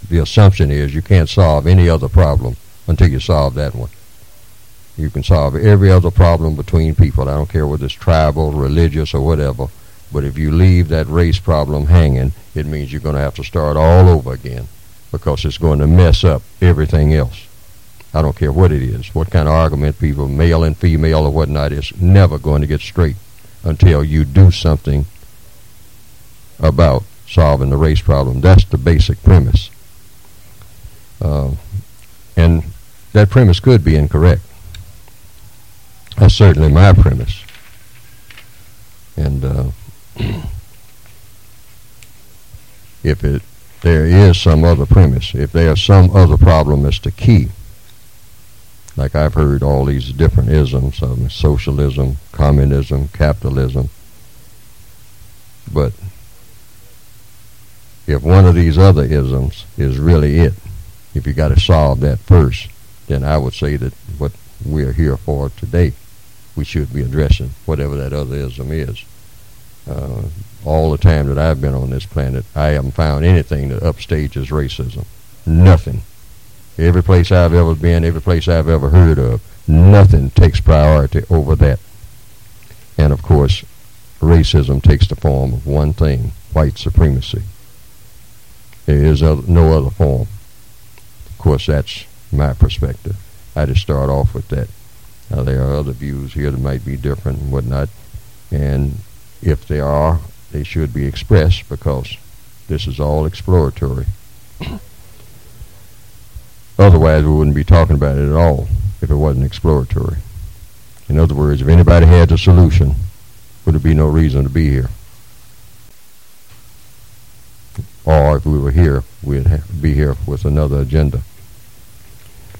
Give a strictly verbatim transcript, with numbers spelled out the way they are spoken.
the assumption is you can't solve any other problem until you solve that one. You can solve every other problem between people. I don't care whether it's tribal, religious, or whatever. But if you leave that race problem hanging, it means you're going to have to start all over again, because it's going to mess up everything else. I don't care what it is, what kind of argument people, male and female or whatnot, it's never going to get straight until you do something about solving the race problem. That's the basic premise. Uh, and that premise could be incorrect. That's certainly my premise. And uh, if it there is some other premise, if there's some other problem as the key, like I've heard all these different isms, um, socialism, communism, capitalism, but if one of these other isms is really it, if you got to solve that first, then I would say that what we're here for today, we should be addressing whatever that other ism is. Uh, all the time that I've been on this planet, I haven't found anything that upstages racism. Nothing. Every place I've ever been, every place I've ever heard of, nothing takes priority over that. And of course, racism takes the form of one thing: white supremacy. There is other, no other form. Of course, that's my perspective. I just start off with that. Now, there are other views here that might be different and whatnot, and if they are, they should be expressed, because this is all exploratory. Otherwise, we wouldn't be talking about it at all if it wasn't exploratory. In other words, if anybody had the solution, would there be no reason to be here? Or if we were here, we'd ha- be here with another agenda.